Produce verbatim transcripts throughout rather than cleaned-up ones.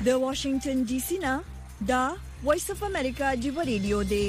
د واشنگټن ډي سي نه دا وایس اف امریکا جیو ریډیو دی.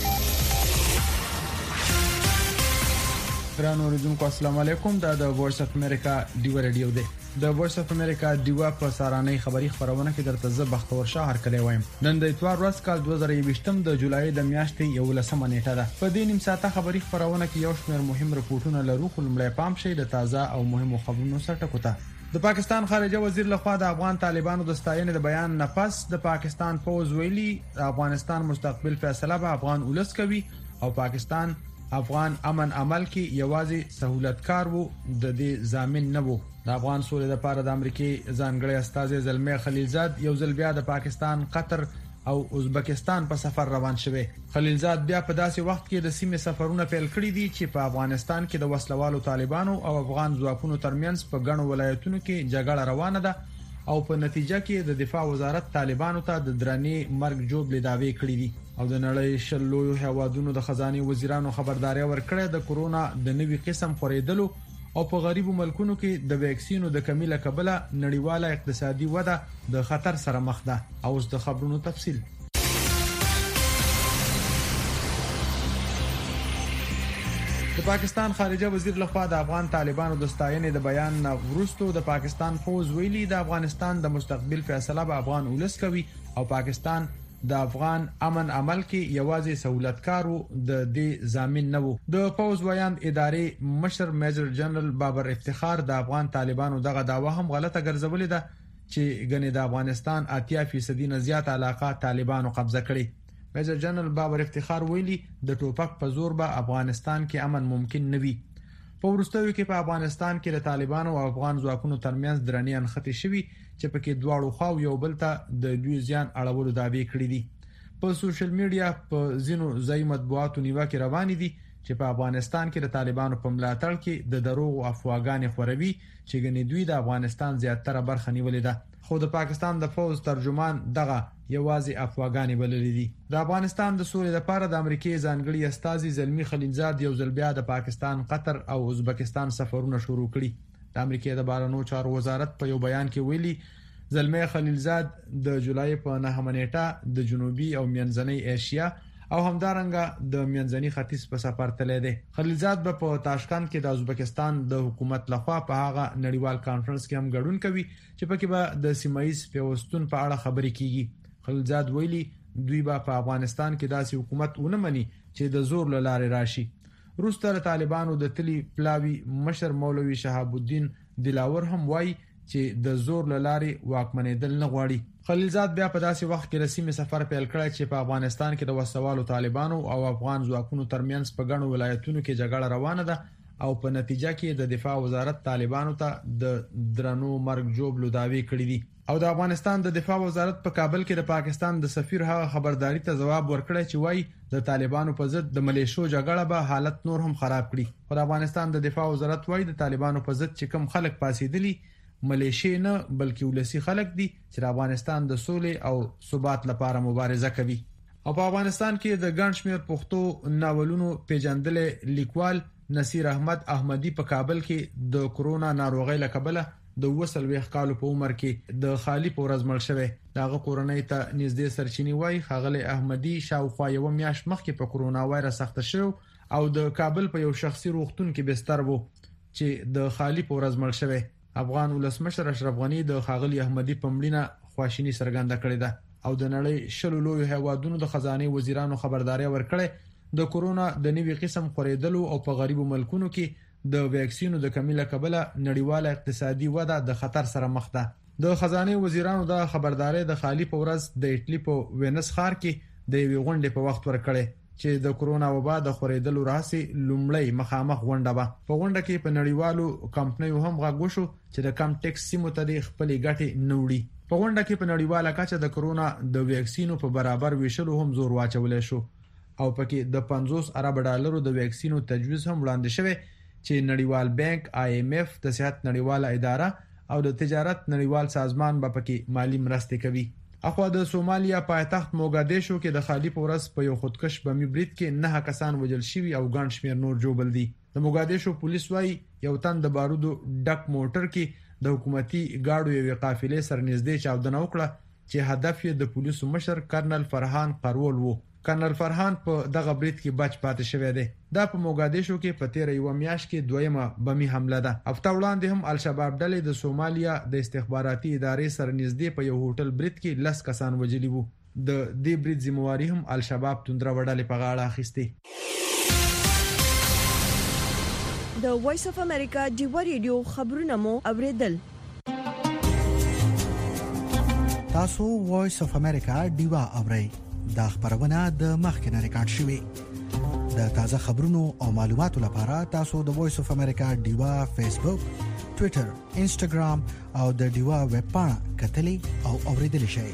ګران اوریدونکو السلام علیکم. دا د وایس اف امریکا جیو ریډیو دی. د وایس اف امریکا جیو په سارانه خبری خبرونه کې درته زه بختور شاه هر کلی وایم. نن د اتوار ورځ کال دوه زره یوویشتم د جولای د میاشتې یولسمه نیټه ده. په دې نیم ساعته خبری خبرونه کې یو شمېر مهم رپورټونه لرو، خو لمړی پام شي د تازه او مهمو خبرونو سره ټکوته. د پاکستان خارجه وزیر لخوا د افغان طالبانو د ستاینې د بیان نه پس د پاکستان فوز ویلي د افغانستان مستقبل فیصله به افغان ولس کوي او پاکستان افغان امن عمل کې یوازې سہولتکار وو، د دې ضامن نه وو. د افغان سولې لپاره د امریکای ځانګړي استازي زلمي خلیلزاد یو ځل بیا د پاکستان، قطر او ازبکستان په سفر روان شوه. خلیلزاد بیا په داسې وخت کې د سیمې سفرونه پیل کړی دي چې په افغانستان کې د وسلوالو طالبانو او افغان ځواکونو ترمنځ په ګڼو ولایتونو کې جګړه روانه ده او په نتیجه کې د دفاع وزارت طالبانو ته د درنې مرګ جوړ دعوی کړې دي او د نړۍ شلو هیوادونو د خزانه وزیرانو خبرداري ورکړه د کورونا د نوي قسم خورېدلو او په غریبو ملکونو کې د ویکسینو د کمی له کبله نړیواله اقتصادي وده د خطر سره مخ ده. او اوس د خبرونو تفصیل. د پاکستان خارجه وزیر لخوا د افغان طالبانو د ستاینې د بیان وروسته د پاکستان فوز ویلي د افغانستان د مستقبل فیصله به افغان ولس کوي او پاکستان د افغان امن عمل کې یوازې سہولتکارو د دې ضامن نه وو. د فوز ویاند ادارې مشر میجر جنرال بابر افتخار د افغان طالبانو دغه داوا هم غلطه ګرځولې ده چې ګنې د افغانستان اتیا فیصد نه زیات علاقه طالبانو قبضه کړي. میجر جنرال بابر افتخار ویلي د ټوپک په زور به افغانستان کې امن ممکن نه وي. په وروستیو کې په افغانستان کې د طالبانو او افغان ځواکونو ترمنځ درنې انخته شوي چې پکې دواړو خواو یو بل ته د دوی ځان اړولو دعوی کړې دي. په سوشل میډیا په ځینو ځای مطبوعاتو نیوکې روانې دي چې په افغانستان کې د طالبانو په ملاتړ کې د دروغ او افواګانې خوروي چې ګنې دوی د افغانستان زیاتره برخه نیولې ده. خو د پاکستان د فوز ترجمان دغه یوازې افواګانې بللې دي. د افغانستان د سولې لپاره د امریکای ځانګړي استازي زلمي خلیلزاد یو ځل بیا د پاکستان، قطر او ازبکستان سفرونه شروع کړي. د امریکای د بهرنیو چارو وزارت په یو بیان کې ویلي زلمي خلیلزاد د جولای په نهمه نیټه د جنوبي او منځنۍ ایشیا او همدارنګه د منځني ختیځ په سفر تللی دی. خلیلزاد به په تاشکند کې د ازبکستان د حکومت لخوا په هغه نړیوال کانفرنس کې هم ګډون کوي چې پکې به د سیمایي پیوستون په اړه خبرې کیږي. خلیلزاد ویلي دوی به په افغانستان کې داسې حکومت ونه مني چې د زور له لارې راشي. روسته طالبانو د تلی پلاوی مشر مولوی شهاب الدین دلاور هم وایي چې د زور له لارې واکمنېدل نه غواړي. خلیلزاد بیا په داسې وخت کې رسمي سفر پیل کړی چې په افغانستان کې د وسوالو طالبانو او افغان ځواکونو ترمنځ په ګڼو ولایتونو کې جګړه روانه ده او په نتیجه کې د دفاع وزارت طالبانو ته د درنو مرګ جوړ دعوی کړې دي. او د افغانستان د دفاع وزارت په کابل کې د پاکستان د سفیر هغه خبرداري ته جواب ورکړی چې وایي د طالبانو په ضد د ملیشو جګړه به حالت نور هم خراب کړي. خو د افغانستان د دفاع وزارت وایي د طالبانو په ضد چې کم خلک پاسېدلي ملیشي نه بلکې ولسی خلک دي چې د افغانستان د سولې او ثبات لپاره مبارزه کوي. او په افغانستان کې د ګڼ شمېر پښتو ناولونو پیژندل لیکوال نصیر احمد احمدی په کابل کې د کورونا ناروغۍ له کبله د وسلويخ کالو په عمر کې د خالی په ورځ مړ شوی. دغه کورونای ته نږدې سرچینی وای خغلی احمدی شاوخوا یو میاشت مخکې په کورونا وایرس اخته شو او د کابل په یو شخصي روغتون کې بستر وو چې د خالی په ورځ مړ شوی. افغان ولسمشر اشرف غنی د خغلی احمدی په مړینه خواشینی څرګنده کړې ده او د نړۍ شلو لوی هیوادونو د خزانه وزیرانو خبرداري ورکړې د کورونا د نوي قسم خورېدلو او په غریبو ملکونو کې د ویکسینو د کمی له کبله نړیواله اقتصادي وده د خطر سره مخ ده. د خزانه وزیرانو د خبرداري د خالی په ورځ د ایټلی په وینس ښار کې د یوې غونډې په وخت ورکړې چې د کورونا وبا د خورېدلو راسي لومړی مخامخ غونډه به په غونډه کې په نړیوالو کمپنیو هم غږ شو چې د کم ټیکس سیمو ته د خپل ګټې نوړي. په غونډه کې په نړیواله کچه د کورونا د ویکسینو په برابر ویشلو هم زور واچول شو او پکې د پنځوس ارب ډالرو د ویکسینو تجویز هم وړاندې شوی چې نړیوال بانک، آی ایم ایف، د صحت نړیواله اداره او د تجارت نړیوال سازمان به پکې مالی مرستې کوي. اخوا د سومالیا پایتخت موګادیشو کې د خالی په ورځ په یو خودکش بمي برید کې نه کسان وژل شوي او ګڼ شمېر نور جوړل دي. د موګادیشو پولیس وايي یو تن د بارودو ډک موټر کې د حکومتي ګاډو یو قافلې سره نږدې چاودنه وکړه چې هدف یې د پولیسو مشر کرنل فرحان قرول وو. کرنل فرحان په دغه برید کې بچ پاتې شوی دی. دا په موګادیشو کې په تیر یو میاشت کې دویمه بمي حمله ده. هفته وړاندې هم الشباب ډلې د سومالیا د استخباراتي ادارې سره نږدې په یو هوټل برید کې لس کسان وژلي وو. د دې برید ذمہواری هم الشباب توندره وډلې په غاړه اخیستې. د وایس اف امریکا ډیوا ریډیو خبرونه مو اوریدل. تاسو وایس اف امریکا ډیوا اورئ. دا خبرونه د مخکنه ریکارډ شوې. د تازه خبرونو او معلوماتو لپاره تاسو د وایس اف امریکا ډیوا فیسبوک، ټوئیټر، انسټاګرام او د ډیوا ویب پاڼه کتلې او اوریدلې شئ.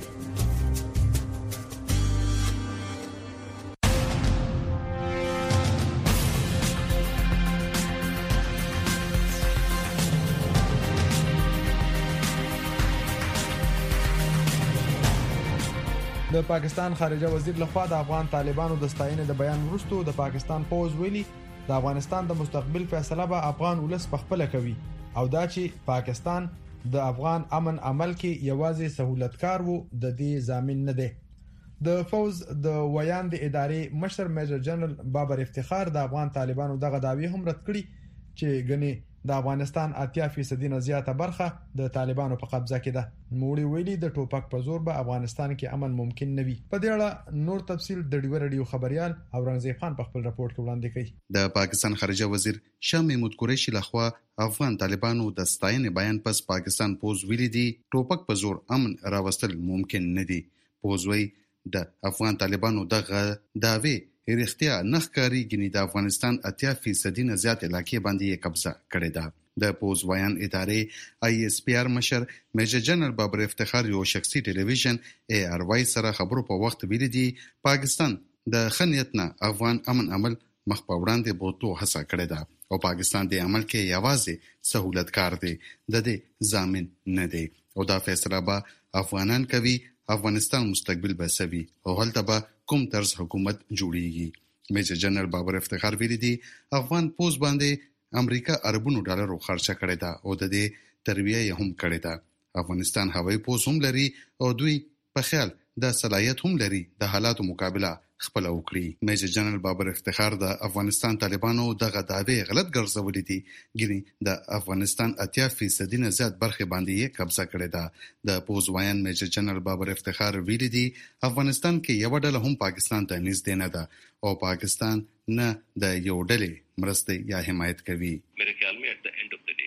د پاکستان خارجه وزیر لخوا د افغان طالبانو د ستاینې د بیان وروسته د پاکستان پوز ویلي د افغانستان د مستقبل فیصله به افغان ولس په خپل کوي او دا چې پاکستان د افغان امن عمل کې یوازې سہولتکار وو د دې ضامن نه دی. د فوز د ویان د ادارې مشر میجر جنرال بابر افتخار د افغان طالبانو دغه داوی هم رد کړي چې غني د افغانستان اتیا فیصد نه زیاته برخه د طالبانو په قبضه کې ده. موړي ویلي د ټوپک په زور به افغانستان کې امن ممکن نه وي. په دې اړه نور تفصیل د ډیو رادیو خبريال اورنګزیب خان په خپل راپورټ کې وړاندې کړي. د پاکستان خارجه وزیر شاه محمود قریشي لخوا افغان طالبانو د ستاینې بیان پس پاکستان پوز ویلي دي ټوپک په زور امن راوستل ممکن نه دي. پوز وی د افغان طالبانو دغه داوی رښتیا نخکاری غني د افغانستان اتیا فیصد نه زیات علاقې باندې قبضه کړې ده. د پوز ویان ادارې آی اس پی آر مشر میجر جنرال بابر افتخار یو شخصي ټلویزیون ای آر وای سره خبرو په وخت ویلي دي پاکستان د خنیتنا افغان امن عمل مخ په وړاندې بوتو هڅه کړې ده او پاکستان د عمل کې یوازې سہولتکار دی د دې ضامن نه دی او دا فیصله به افغانان کوي. افغانستان مستقبل به سوي او هلته به کوم طرز حکومت جوړیږي. میجر جنرال بابر افتخار ویلي دي افغان پوز باندې امریکا اربونو ډالرو خرچه کړې ده او د دې تربیه یې هم کړې ده. افغانستان هوایي پوز هم لري او دوی په خیال د صلاحیت هم لري د حالاتو مقابله خپل وکړي. میجر جنرال بابر افتخار د افغانستان طالبانو دغه دعوی غلط ګرځولې دي ګینه د افغانستان اتیا فیصد نه زیات برخه باندې یې قبضه کړې ده. د پوز ویان میجر جنرال بابر افتخار ویلي دي افغانستان کې یو ډله هم پاکستان ته نږدې نه ده او پاکستان نه د یو ډلې مرسته یا حمایت کوي. मेरे ख्याल में at the end of the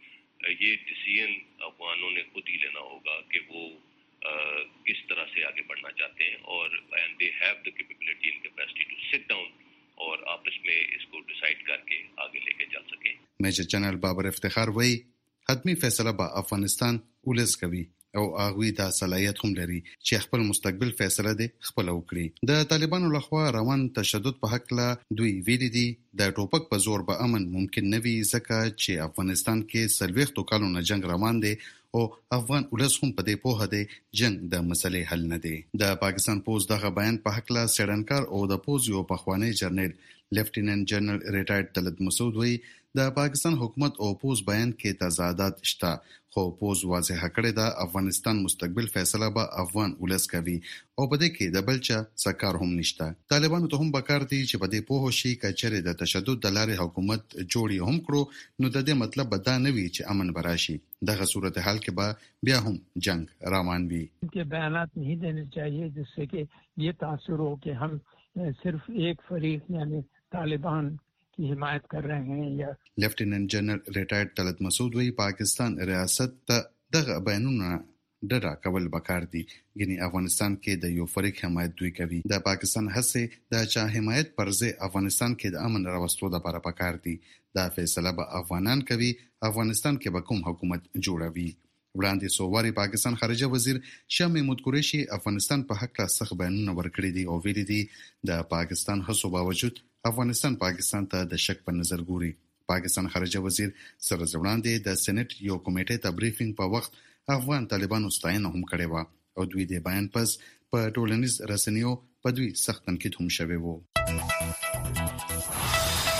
day ये डिसीजन अफगानों ने खुद ही लेना होगा कि वो Uh, किस तरह से आगे बढ़ना चाहते हैं और and they have the capability and capacity to sit down और आपस में इसको डिसाइड करके आगे लेके चल सके. मेजर जनरल बाबर इफ्तिखार वही حتمی فیصله به افغانستان ولس کوي او هغه د صلاحیت هم لري چې خپل مستقبل فیصله دي خپل وکړي. د طالبانو لخوا روان تشدد په حق لا دوی ویلي دي د ټوپک په زور به امن ممکن نه وي ځکه چې افغانستان کې سلويختو کالونو جنگ روان دي او افغان ولس هم په دې پوهه دي جنگ د مسلې حل نه دي. د پاکستان پوز دغه بیان په حق لا سړنکار او د پوز یو پخوانی جنرال لیفټیننټ جنرال ریټایرډ طلعت مسعود وی د پاکستان حکومت او پوز بیان کې تضادات شته خو پوز واضح کړی دا افغانستان مستقبل فیصله به افغان ولس کوي او په دې کې د بلچا سکار هم نشته. طالبانو ته هم بکار دي چې په دې پوه شي کچره د تشدد د لارې حکومت جوړي هم کړو نو د دې مطلب به دا نه وي چې امن براشي. دغه صورتحال کې به بیا هم جنگ روان وي. के बयानात नहीं देने चाहिए जिससे कि ये तासुर हो कि हम सिर्फ एक फरीक यानी तालिबान की हिमायत कर रहे हैं या लेफ्टिनेंट जनरल रिटायर्ड طلعت مسعود وی پاکستان ریاست ته دغه بیانونه ډډه کول بکار دي یعنی افغانستان کې د یو فریق حمایت دوی کوي. د پاکستان هڅه د چا حمایت پرځه افغانستان کې د امن راوستلو لپاره بکار دي. دا فیصله به افغانان کوي افغانستان کې به کوم حکومت جوړوي. وړاندې سوواري پاکستان خارجه وزیر شاه محمود قریشي افغانستان په حق لا سخت بیانونه ورکړي دي او ویلي دي د پاکستان هڅو باوجود افغانستان پاکستان ته د شک په نظر ګوري. پاکستان خارجه وزیر سره وړاندې د سېنات یو کمیټې ته بریفینګ په وخت افغان طالبانو ستاینه هم کړې و او دوی د بیان پس په ټولنیز رسنیو په دوی سخت تنقید هم شوی وو.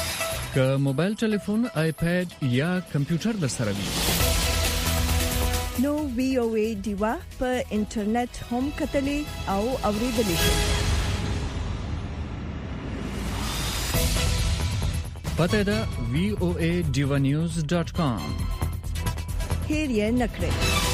که موبایل ټلیفون، آیپاد یا کمپیوټر در سره وي نو وی او ای ډیوا په انټرنیټ هم کتلې او اوریدلې شئ. پته ده وی او ای ډیوا نیوز ډاٹ کام. هیر یې نکړئ.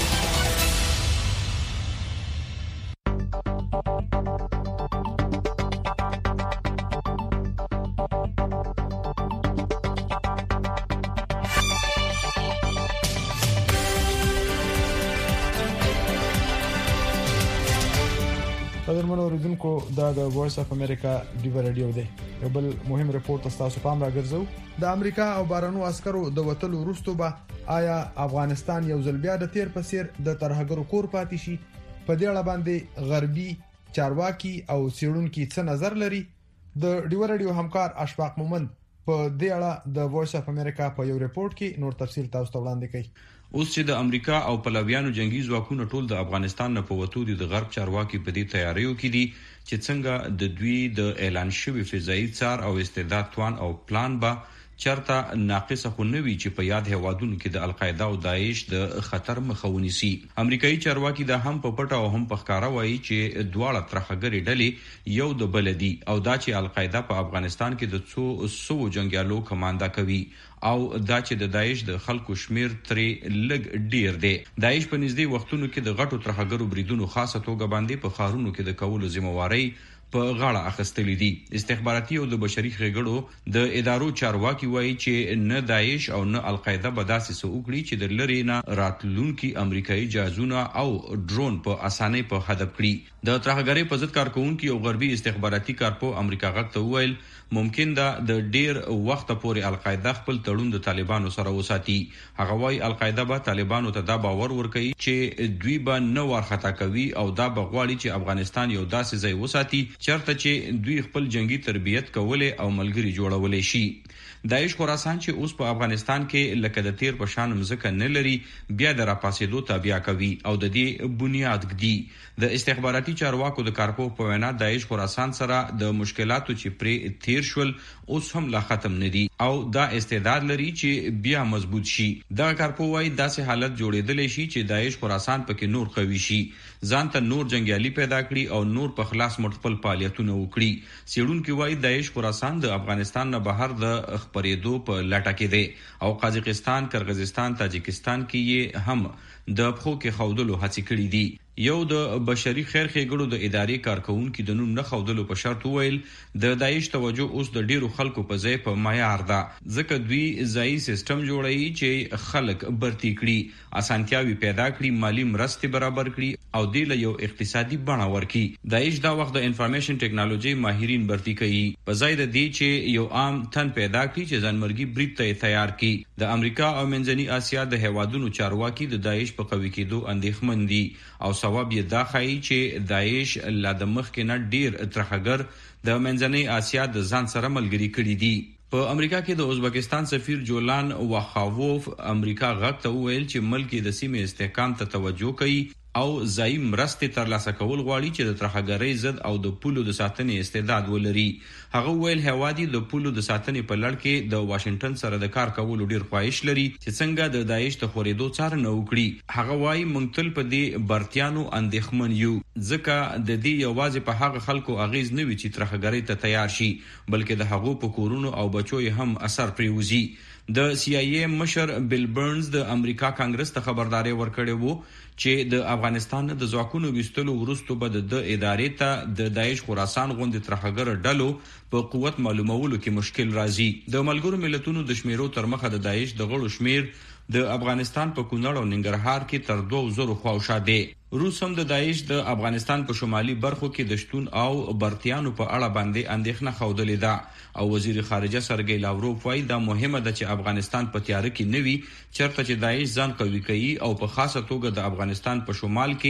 قدرمنو اوریدونکو دا د وایس اف امریکا ډیوا رادیو دی. یو بل مهم رپورت تاسو پام راګرځو. د امریکا او بارنو عسکرو د وټلو وروسته به آیا افغانستان یو ځل بیا د تیر په څیر د ترهګرو کور پاتې شي؟ په دې اړه باندې غربي چارواکي او سیړونکو څه نظر لري؟ د ډیوا رادیو همکار اشفاق مومند په دې اړه د وایس اف امریکا په یو رپورت کې نور تفصیل تاسو ته وړاندې کوي. اوس چې د امریکا او پلویانو جنگي ځواکونو ټول د افغانستان نه په وټو دي، د غرب چارواکي په دې تیاریو کې دي چې څنګه د دوی د اعلان شوی فضائي څار او استعداد توان او پلان به چرته ناقصه خو نوي چې په یاد هوادونو کې د القاعده او داعش د خطر مخاوني سي. امریکایي چارواکي دا هم په پټه او هم په ښکارا وایي چې دواړه ترهګری ډلې یو د بل دي او دا چې القاعده په افغانستان کې د څو سو جنگیالو کماندا کوي او دا چې د داعش د خلکو شمیر ترې لګ ډیر دی. داعش په نږدې وختونو کې د غټو ترهګرو بریدونو خاصه توګه باندې په خارونو کې د کولو ذمہواری په غاړه اخیستلې دي. استخباراتي او د بشري ښېګړو د ادارو چارواکي وایي چې نه داعش او نه القاعده به داسې څه وکړي چې د لری نه راتلونکي امریکایي جهازونه او ډرون په اسانۍ په هدف کړي. د ترهګرۍ په ضد کارکونکو او غربي استخباراتي کارپو امریکا غږ ته وویل ممکن ده د ډیر وخت پورې القاعده خپل تړون د طالبانو سره وساتي. هغه وايي القاعده به طالبانو ته دا باور ورکړي چې دوی به نه ورخطا کوي او دا به غواړي چې افغانستان یو داسې ځای وساتي چرته چې دوی خپل جنگي تربیت کولې او ملګری جوړولې شي. داعش خراسان چې اوس په افغانستان کې لکه د تیر په شان مزکه نه لري بیا د راپاسېدو تابع کوي او د دې بنیاد ګدي. د استخباراتي چارواکو د کارپو په وینا داعش خراسان سره د مشکلاتو چې پرې تیر شول اوس هم لا ختم نه دي او دا استعداد لري چې بیا مضبوط شي. دا کارپو وايي داسې حالت جوړېدل شي چې داعش خراسان پکې نور قوي شي، ځان ته نور جنگیالي پیدا کړي او نور په خلاص مټپل فعالیتونه وکړي. سیړونکو وايي داعش خراسان د افغانستان نه بهر د خبرېدو په لټه کې دی او قازقستان، کرغیزستان، تاجکستان کې یې هم د پخو کې خودلو هڅې کړې دي. یو د بشري خیر ښېګړو د ادارې کارکونکو د نوم نه خودلو په شرط وویل د داعش توجه اوس د ډیرو خلکو په ځای په معیار ده، ځکه دوی ځایي سیستم جوړوي چې خلک برتی کړي، اسانتیاوي پیدا کړي، مالی مرستې برابر کړي او د یو اقتصادي بڼه ورکړي. داعش دا وخت د انفارمیشن ټیکنالوژي ماهرین برتی کوي په ځای د دې چې یو عام تن پیدا کړي چې ځانمرګي برید ته تیار کړي. د امریکا او منځني اسیا د هوادونو چارواکي د داعش په قوي کېدو اندېښمن دي او ثواب یې دا ښایي چې داعش لا د مخکې نه ډیر ترهګر د منځنۍ اسیا د ځان سره ملګري کړي دي. په امریکا کې د ازبکستان سفیر جولان واخاووف امریکا غږ ته وویل چې ملک د سیمې استحکام ته توجه کوي او ځایي مرستې ترلاسه کول غواړي چې د ترهګرۍ ضد او د پولو د ساتنې استعداد ولري. هغه ویل هوادي د پولو د ساتنې په لړ کې د واشنگټن سره د کار کولو ډیر خواهش لري چې څنګه د داعش ته خورېدو څارنه وکړي. هغه وايي موږ تل په دې برتیانو اندېښمن یو ځکه د دې یوازې په هغه خلکو اغیز نه وي چې ترهګرۍ ته تیار شي بلکې د هغو په کورونو او بچو یې هم اثر پریوزي. د سی آی ای مشر بیل برنز د امریکا کانګرس ته خبرداري ورکړې وو چې د افغانستان د ځواکونو وستلو وروسته به د ادارې ته د داعش خراسان غوندې ترهګر ډلو په قوت معلومولو کې مشکل راځي. د ملګرو ملتونو د شمیرو تر مخه د داعش د غړو شمیر د افغانستان په کونړ او ننګرهار کې تر دوه زره خواوشا دی. روس هم د داعش د افغانستان په شمالي برخو کې د شتون او برتیانو په اړه باندې اندېښنه خوده ده او وزیر خارجه سرګی لاوروف وايي دا مهمه ده چې افغانستان په تیاره کې نوي چرته چې داعش ځان قوي کوي او په خاصه توګه د افغانستان په شمال کې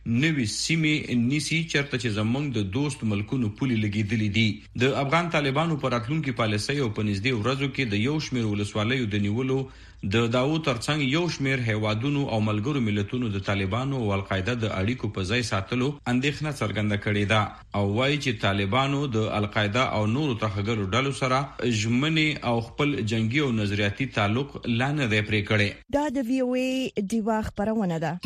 نوې سیمې نیسی چرته چې زمونږ د دوست ملکونو پولي لګیدلې دي. د افغان طالبانو پر راتلونکي پالیسۍ او پنځدې ورځو کې د یو شمېر ولسوالیو د نیولو د داو ترڅنګ یو شمېر هیوادونو او ملګرو ملتونو د طالبانو او القاعده د اړیکو په ځای ساتلو اندېښنه څرګنده کړې ده او وایي چې طالبانو د القاعده او نورو ترهګرو ډلو سره ژمنې او خپل جنگي او نظریاتي تعلق لا نه دی پرې کړی. دا د وی او ای دیوا خبرونه ده.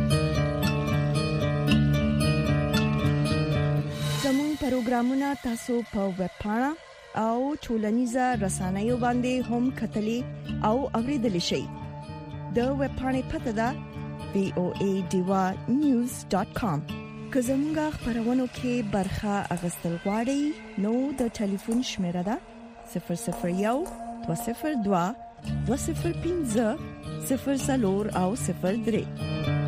زموږ پروګرامونه تاسو په ویب پاڼه او ټولنیزه رسنیو باندې هم کتلی او اوریدلی شئ. د ویب پاڼې پته ده وی او ای دیوا نیوز ډاټ کام. که زموږ خبرونو کې برخه اخیستل غواړئ نو د ټلیفون شمیره ده صفر صفر یو دوه صفر دوه دوه صفر پنځه صفر څلور او صفر درې.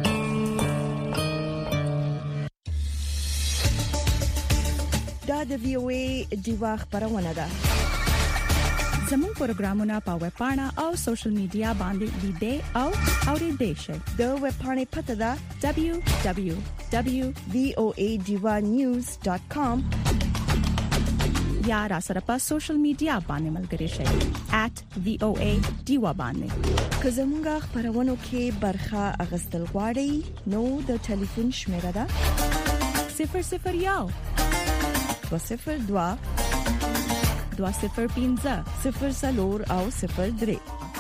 دا د وی او ای دیوا خبرونه ده. زموږ پروګرامونه په ویب پاڼه او سوشل میډیا باندې لیدئ او اوریدئ شئ. د ویب پاڼې پته ده دبلیو دبلیو دبلیو ډاټ وی او ای دیوا نیوز ډاټ کام یا را سره په سوشل میډیا باندې ملګري شئ at وی او ای دیوا باندې. که زموږ خبرونو کې برخه اخیستل غواړئ نو د ټلیفون شمیره ده صفر صفر یو دوه صفر دوه دوه صفر پنځه صفر څلور او صفر درې.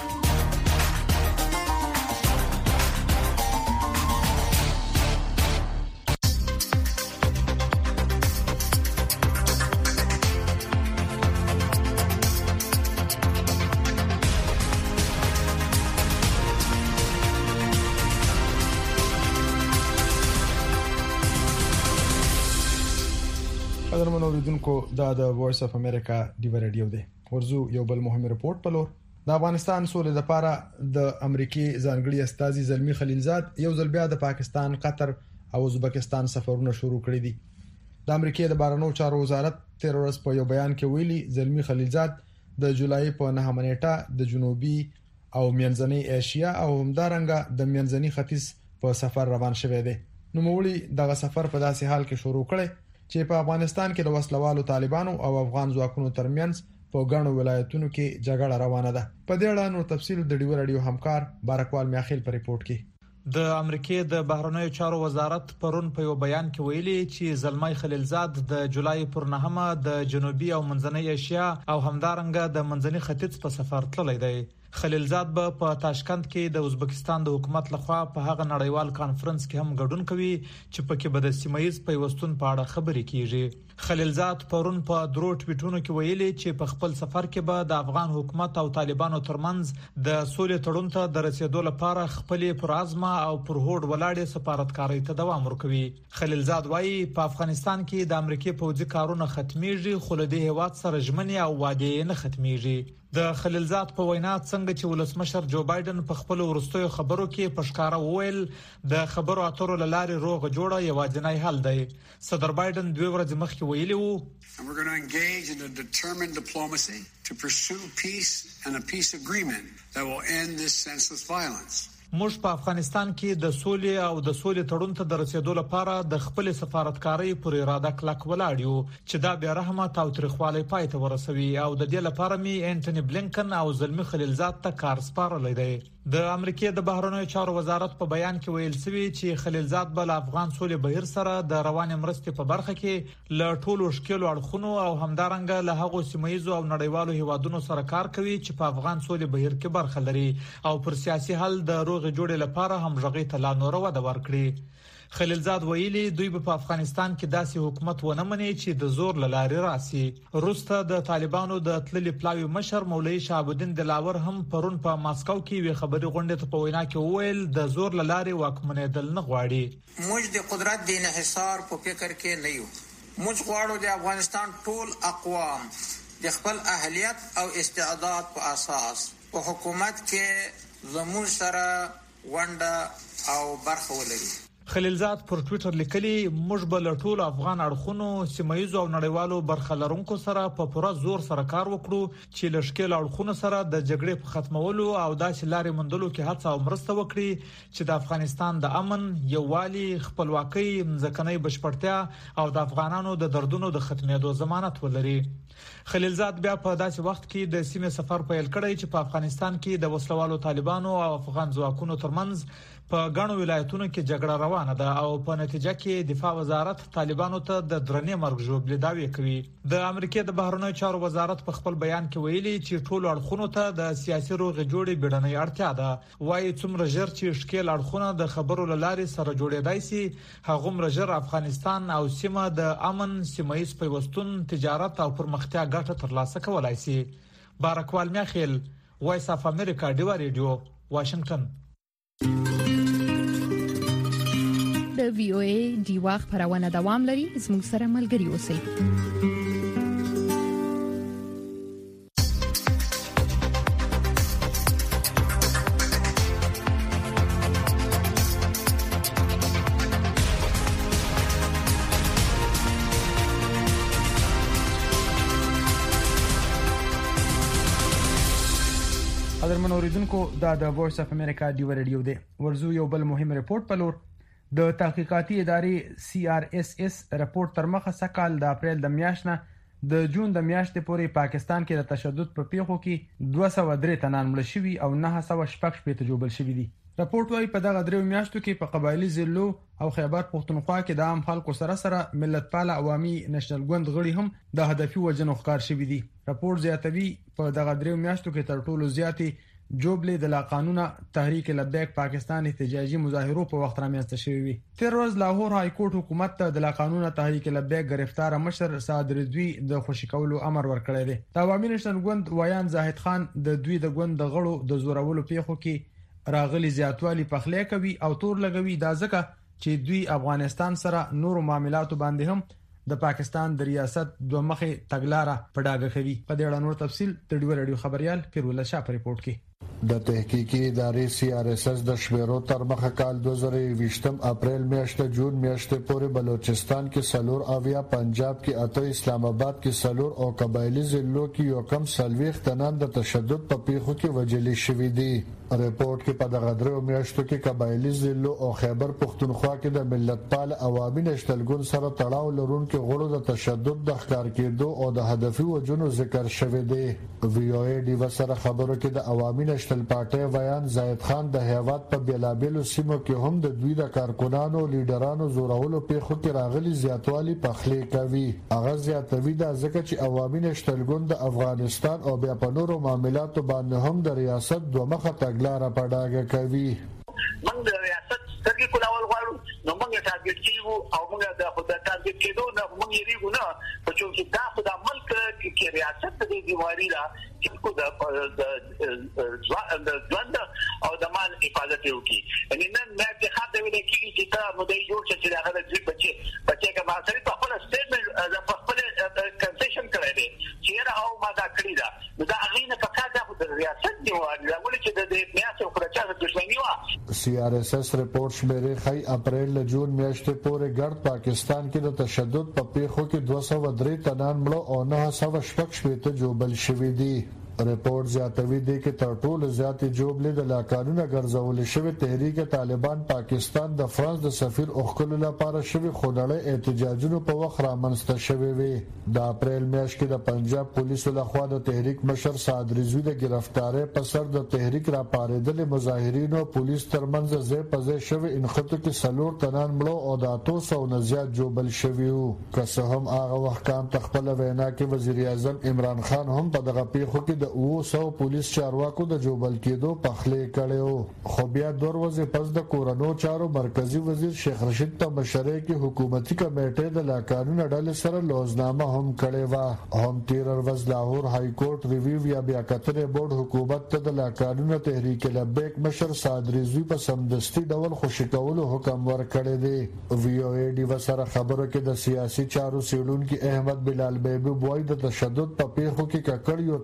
قدرمن اوریدونکو دا د وایس اف امریکا دی رادیو دی. ورزو یو بل مهم رپورت په لور. د افغانستان سولې لپاره د امریکای ځانګړي استازي زلمی خلیلزاد یو ځل بیا د پاکستان، قطر او ازبکستان سفرونه شروع کړي دي. د امریکای د بهرنیو چارو وزارت تیر ورځ په یو بیان کې ویلي زلمی خلیلزاد د جولای په نهمه نیټه د جنوبي او منځنۍ ایشیا او همدارنګه د منځنۍ ختیځ په سفر روان شوی دی. نو مولي دغه سفر په داسې حال کې شروع کړي چې په افغانستان کې د وسلوالو طالبانو او افغان ځواکونو ترمنځ په ګڼو ولایتونو کې جګړه روانه ده. په دې اړه نور تفصیل د ډیو رادیو همکار بارکوال میاخیل په ریپورت کې. د امریکای د بهرنیو چارو وزارت پرون په یو بیان کې ویلي چې زلمی خلیلزاد د جولای پر نهمه د جنوبي او منځنۍ ایشیا او همدارنګه د منځنۍ ختیځ په سفر تللی دی. خلیلزاد به په تاشکند کې د ازبکستان د حکومت لخوا په هغه نړیوال کانفرنس کې هم ګډون کوي چې پکې به د سیمایي پیوستون په اړه خبرې کیږي. خلیلزاد پرون په درو ټویټونو کې ویلي چې په خپل سفر کې به د افغان حکومت او طالبانو ترمنځ د سولې تړون ته د رسیدو لپاره خپل پرازما او پر هوډ ولاړې سفارتکارۍ ته دوام ورکوي. خلیلزاد وایي په افغانستان کې د امریکای پوځي کارونه ختميږي خو له دې هیواد سره ژمنې او وعدې نه ختميږي. د خلیلزاد په وینا څنګه چې ولسمشر جو بایدن په خپل ورستیو خبرو کې پښکارا وویل د خبرو اترو لاره روغ جوړه یوازینی حل دی. صدر بایدن دوه ورځې مخکې ویلي وو And we're going to engage in a determined diplomacy to pursue peace and a peace agreement that will end this senseless violence. موږ په افغانستان کې د سولې او د سولې تړون ته د رسیدو لپاره د خپل سفارتکارۍ پر اراده کلک ولاړ یو چې دا بیا رحمت او تاریخوالي پای ته ورسوي او د دې لپاره می انټونی بلینکن او زلمی خلیلزاد ته کار سپارلی دی. د امریکای د بهرنیو چارو وزارت په بیان کې ویل شوی چې خلیلزاد بل افغان سولې بهیر سره د روان مرستې په برخه کې له ټولو شکلو اړخونو او همدارنګه له هغو سیمایي او نړیوالو هیوادونو سره کار کوي چې په افغان سولې بهیر کې برخه لري او پر سیاسي حل د روغ جوړې لپاره هم ژغې ته لا نور وده ورکړي. خلیلزاد ویلي دوی په افغانستان کې داسې حکومت ونه مني چې د زور لارې راسي. روسته د طالبانو د تللي پلاوی مشر مولوی شهاب الدین دلاور هم پرون په ماسکو کې وی خبري غونډه ته په وینا کې وویل د زور لارې واکمنېدل نه غواړي. موږ د قدرت د انحصار په فکر کې نه یو. موږ غواړو د افغانستان ټول اقوام د خپل اهلیت او استعداد په اساس په حکومت کې زموږ سره ونده او برخه ولري. خلیلزاد پر ټوئیټر لیکلي موږ به له ټولو افغان اړخونو سیمایي او نړیوالو برخلرونکو سره په پوره زور سره کار وکړو چې له شکل اړخونو سره د جګړې په ختمولو او داسې لارې موندلو کې هڅه او مرسته وکړي چې د افغانستان د امن، یووالي، خپلواکۍ، ځمکنۍ بشپړتیا او د افغانانو د دردونو د ختمېدو ضمانت ولري. خلیلزاد بیا په داسې وخت کې د سیمې سفر پیل کړی چې په افغانستان کې د وسلوالو طالبانو او افغان ځواکونو ترمنځ په غاڼو ولایتونو کې جګړه روانه ده او په نتیجه کې دفاع وزارت طالبانو ته د درنې مرګ ژوبلې داوی کوي. د امریکا د بهرنیو چارو وزارت په خپل بیان کې ویلي چې ټول اړخونو ته د سیاسي روغې جوړې بیړنۍ اړتیا ده. وايي څومره ژر چې شکل اړخونه د خبرو لاري سره جوړېدای شي هغه ژر افغانستان او سیمه د امن، سیمایي پیوستون، تجارت او پرمختیا ګټه ترلاسه کولای شي. بارکوال میاخیل، وایس اف امریکا، ډیوا ریډیو، واشنگټن. د وی او ای ډیوا خبرونه دوام لري. زموږ سره ملګري اوسئ. قدرمن اوریدونکو دا د وایس اف امریکا ډیوا ریډیو دی. ورزو یو بل مهم ریپورت په لور. د تحقیقاتي ادارې سی آر اس اس راپور تر مخه سکهال د اپریل د میاشتې نه د جون د میاشتې پورې پاکستان کې د تشدد په پیښو کې دوه سوه درې تنان مړ شوي او نه سوه شپږ شپېته جوړل شوي دي. راپورټ وايي په دغه درې میاشتو کې په قبایلی ضلعو او خیبر پښتونخوا کې د عام خلکو سره سره ملتپال عوامي نېشنل ګوند غړي هم د هدفي وجنو ښکار شوي دي. راپورټ زیاتوي په دغه درې میاشتو کې تر ټولو زیاتې جوبلې د لا قانونا تحریک لبیک پاکستان احتجاجي مظاهرو په وخت رامنځته شوې وي. تیر ورځ لاهور های کورټ حکومت ته د لا قانونا تحریک لبیک گرفتار مشر سعد رضوی د خوشی کولو امر ورکړی دی. د عوامي نېشنل ګوند ویان زاهد خان د دوی د ګوند د غړو د زورولو پیښو کې راغلي زیاتوالی پخلی کوي او تور لګوي دا ځکه چې دوی افغانستان سره نور معاملاتو باندې هم د پاکستان د ریاست دوه مخې تګلارې په ډاګه کوي. په دې اړه نور تفصیل د ډیو رادیو خبريال پیرول شاه په ریپورت کې. د تحقیقي ادارې سی آر اس اس د شمیرو تر مخه کال دوه زره یوویشتم اپریل میاشتې جون میاشتې پورې بلوچستان کې سلور اویا، پنجاب کې اته، اسلام آباد کې سلور او قبایلی ضلعو کې یو کم سلويخ تنان د تشدد په پیښو کې وجلي شوي دي. ریپورت کې په دغه درو میاشتو کې قبایلی ضلعو او خیبر پښتونخوا کې د ملتپال عوامي نېشنل ګوند سره تړاو لرونکو غړو د تشدد د ښکار کېدو او د هدفي وجنو ذکر شوی دی. وی او ای ډیوا سره خبرو کې د عوامي نېشنل پارټي ویان زاهد خان د هیواد په بیلابیلو سیمو کې هم د دوی د کارکونانو لیډرانو زورولو پیښو کې راغلي زیاتوالی پخلی کوي. هغه زیاتوي دا ځکه چې عوامي نېشنل ګوند د افغانستان او بیا په نورو معاملاتو باندې هم د ریاست دوه مخه تګلارې په ډاګه کوي. موږ د ریاست سترګې کولول غواړو نو موږ ټارګټ کیږو او موږ د خپل ټارګټ کېدو نه موږ یې ریګو نه په چې دا خو د ملک کې ریاست د دیواري را چې کو د ځوان او د مال حفاظت وکړي. ان نن مې د خاطر ویل کېږي چې دا مودې جوړ چې هغه د بچي بچي کما سره په خپل سټیټمنټ د خپل کنسیشن کړی دی چې راو ما دا کړی دا دا غینه په کار د ریاست دیواري را ولې چې د میاشتې او خرچه د دښمنی و. سی آر اس اس ریپورت شمیرې خی اپریل له جون میاشتې پورې ګرد پاکستان کې د تشدد په پیښو کې دوه سوه درې تنان مړه او نه سوه شپږ شپېته جوبل شوي دي. ریپورت زیاتوي دی چې تر ټولو زیاتې جوبلې د لا قانونه ګرځول شوی تحریک طالبان پاکستان د فرانس د سفیر اوخکلو لپاره شوی خونړی احتجاجونو په وخت رامنځته شوی وي. د اپریل میاشت کې د پنجاب پولیسو لخوا د تحریک مشر سعد رضوی د گرفتاری په سر د تحریک را پارېدل مظاهرینو پولیس ترمنځ ځای په ځای شوی انخطو کې سلور تنان مړه او د اتو سو نه زیات جوبل شوي وو. که څه هم هغه وخت کام تخپل وینا کې وزیر اعظم عمران خان هم په دغه پیښو کې د او سو پولیس چارواکو د جوبل کېدو پخلی کړو. خو بیا دور ورځې پس د کورونو چارو مرکزی وزیر شیخ رشید په مشرۍ کې حکومتي کمیټې د لا قانون ډلې سره لوزنامه هم کړې و. هم تیر ورځ لاهور های کورټ ریویو یا بیا کتنې بورډ حکومت ته د لا قانون تحریک لبیک مشر سعد رضوی په سمدستي ډول خوشی کولو حکم ورکړی دی. وی او ای ډیوا سره خبرو کې د سیاسي چارو سیډونکو احمد بلال بیبي بوای د تشدد په پیښو کې ککړ یو تنظیم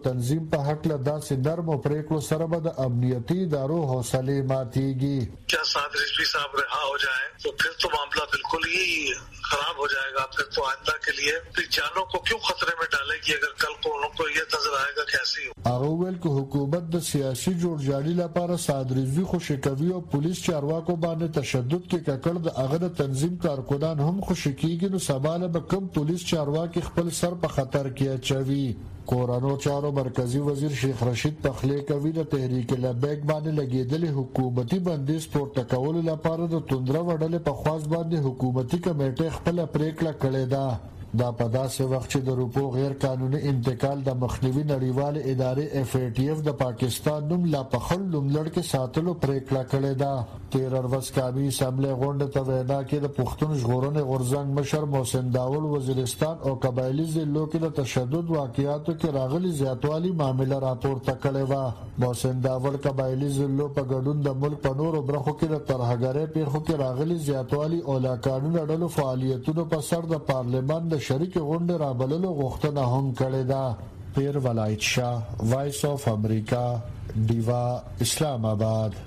تنظیم په حق له داسې نرم پریکړو سره به د امنیتي ادارو حوصله ماتيږي. क्या साद रिजवी साहब रहा हो जाए तो फिर तो मामला बिल्कुल ही खराब हो जाएगा. फिर तो आइंदा के लिए फिर जानों को क्यों खतरे में डालेगी अगर कल को उनको ये नजर आएगा कैसी हो. هغه ویل چې حکومت د سیاسي جوړجاړي لپاره صاد رضوی خوشکوي او پولیس چارواکو باندې تشدد کې ککړ د هغه تنظیم کارکونان هم خوشکیږي نو سباله به کم پولیس چارواکي خپل سر په خطر کې اچوي. کورانو چارو مرکزی وزیر شیخ رشید پخلی کوي د تحریک لبیک باندې لګیدلې حکومتي بندیز پورته کولو لپاره د توندره وډلې په خواص باندې حکومتي کمیټه خپل پریکړه کړې ده. دا په داسې وخت چې د روپو غیر قانوني انتقال د مخنیوي نړیوال ادارې اف ای ټی اف د پاکستان نوم لا په خل لومړ کې ساتلو پریکړه کړې ده. تیر ورځ قومي اسمبلی غونډه ته وینا کې د پښتون ژغورنې غورځنګ مشر محسن داول وزیرستان او قبایلی ضلعو کې د تشدد واقعاتو کې راغلي زیاتوالی معاملې راپورته کړې و. محسن داول قبایلی ضلعو په ګډون د ملک په نورو برخو کې د ترهګرۍ پیښو کې راغلي زیاتوالی او لا قانون ډلو فعالیتونو په سر د پارلمان د شریک غونډه رابللو غوښتنه هم کړې ده. پیر ولایت شاه وایس اف امریکا دیوا اسلام آباد.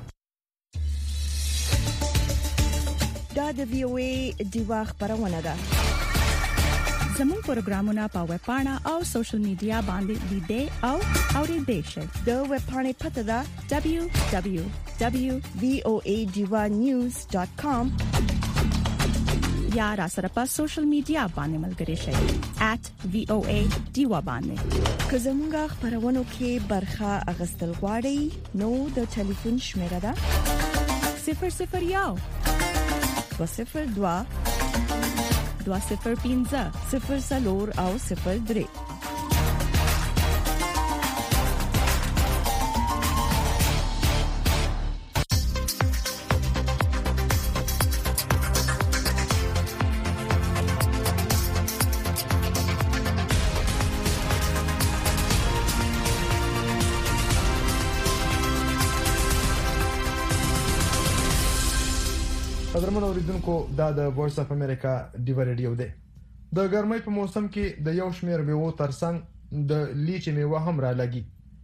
دا د وی او ای دیوا خبرونه ده. زموږ پروګرامونه په ویب پاڼه او سوشل میډیا باندې لیدئ او اوریدئ شئ. د ویب پاڼې پته ده دبليو دبليو دبليو دوت وی او ای دیوا نیوز ډاٹ کام یا را سره په سوشل میډیا باندې ملګري شئ at وی او ای دیوا باندې. که زموږ خبرونو کې برخه اغستل غواړئ نو د ټلیفون شمیره ده صفر صفر یو دو صفر دو دو صفر پنځه صفر څلور او صفر درې. قدرمن اوریدونکو دا د وایس اف امریکا دیوا ریډیو دی. د ګرمۍ په موسم کې د یو شمېر میوو ترڅنګ د لیچي میوه هم را لګي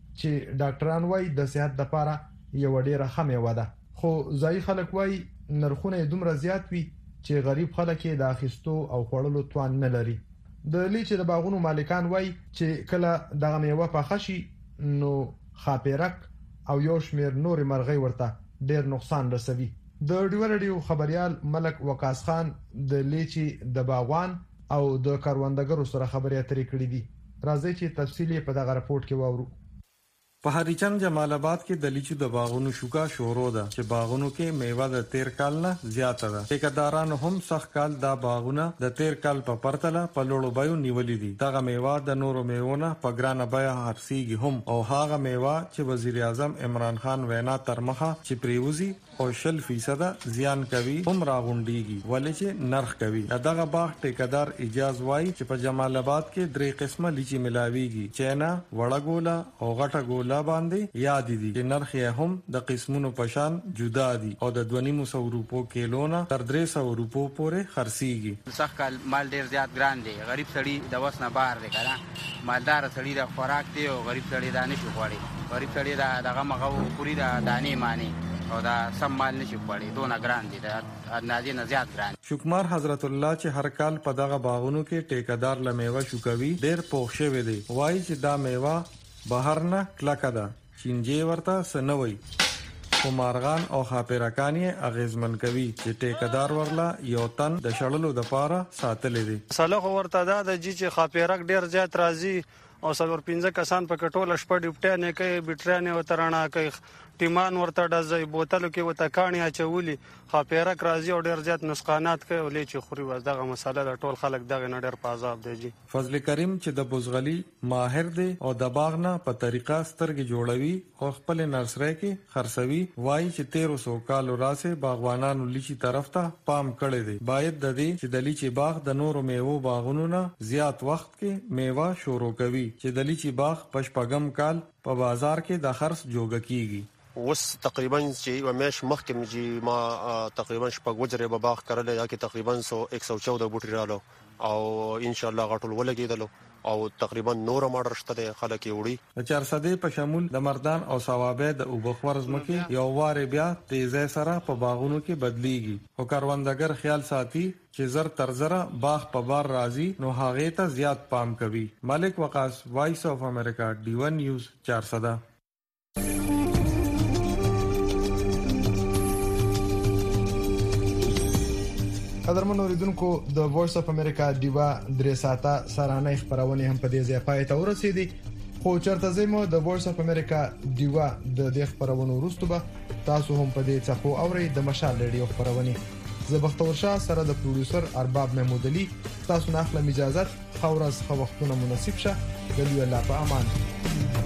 چې ډاکټران وايي د صحت لپاره یو ډیره ښه میوه ده. خو ځای خلک وايي نرخونه دومره زیات وي چې غریب خلک یې د اخیستو او خوړلو توان نه لري. د لیچي د باغونو مالکان وايي چې کله دغه میوه پخه شي نو خاپیرک او یو شمېر نور مرغۍ ورته ډیر نقصان رسوي. د ډیوا ریډیو خبريال ملک وقاص خان د لیچي د باغوان او د کاروندګرو سره خبرې اترې کړې دي. راځي چې تفصیلی په دغه راپورټ کې واورو. په هریچند جمال آباد کې د لیچو د باغونو شوکا شروع ده چې باغونو کې میوه د تیر کال نه زیاته ده. ټیکدارانو هم سخت کال دا باغونه د تیر کال په پرتله په لوړو بایو نیولې دي. دغه میوه د نورو میوونه په ګرانه بیا هرسيږي هم او هغه میوه چې وزیر اعظم عمران خان وینا تر مخه چې پریوزي او شل فیصد زیان کوي هم راغونډيږي ولې چې نرخ کوي. دغه باغ ټیکدار اجازه وایي چې په جمال آباد کې درې قسمه لیچي ملاويږي چینا وړه ګولا او غټه ګولا باندې یاد دي چې نرخ یې هم د قسمونو پشان جدا دي او د دوه نیم سو روپو کیلونه تر درې سو روپو پورې خرڅيږي. سخت کال مال ډیر زیات ګران دی. غریب سړی د وس نه بار دی کنه مالدار سړی د خوراک دی او غریب سړی د نشو غواړي. غریب سړی دا دغه مغو پوری د دانی معنی او دا سم مال نشي غواړي. دونه ګران دي د اندازې نه زیات ګران. شکمار حضرت الله چې هر کال په دغه باغونو کې ټیکدار لمیوه شوکوي ډیر پوښ شوی دی. وایي چې دا میوه بهر نه کلکه ده چینجی ورته سنوي خو مارغان او خاپیرکان یې اغیزمن کوي چې ټیکدار ورلا یو تن د شړلو د پاره ساتلې دي. سلخ ورته دا د جی چې خاپیرک ډیر زیات راځي او څلور پنځه کسان په کټوله شپه ډیپټه نه کوي بیټرانه وترانه کوي ټیمان ورته ډزې بوتلو کې وته کانی اچولي خاپیرک راځي او ډیر زیات نسخانات کوي ولې چې خوري واز دغه مسله د ټول خلک دغه نه ډیر په عذاب دی. جی فضل کریم چې د بوزغلی ماهر دی او د باغ نه په طریقه سترګې جوړوي او خپل نرسری کې خرڅوي. وایي چې تیرو سو کال راسه باغوانانو لیچي طرف ته پام کړی دی. باید د دې چې د لیچي باغ د نورو میوو باغونو نه زیات وخت کې میوه شروع کوي چې د لیچي باغ پشپغم کال په بازار کې د خرڅ جوړ کیږي. وس تقریبا چې ومش مخکم چې ما تقریبا شپږ وجره به باغ کړل یا کې تقریبا سو یک سو چودہ بوټي رالو او ان شاء الله غټول ولګیدلو او تقریبا نور ماډر شته د خلک وړي د چارسدې په شمول د مردان او ثوابه د وبخور زمکه یو واره بیا تیزه سره په باغونو کې بدليږي او کاروندګر خیال ساتي چې زر تر زره باغ په بار راځي نو هغه ته زیات پام کوي. مالک وقاص، وایس اف امریکا، ډی ون نیوز، چارسده. قدرمن اوریدونکو، د وایس اف امریکا دیوا درې ساعته سرانه خبرونه هم په دې ځای پای ته ورسېدي، خو چرته زمو د وایس اف امریکا دیوا د دې خبرونو وروسته به تاسو هم په دې ځخو اوري د مشال ریډیو خبرونه. زه بختور شاه سره د پروډوسر ارباب محمود علي تاسو نه اخلم اجازه. خورز خو وختونه مناسب شه. ګلوي الله په امان.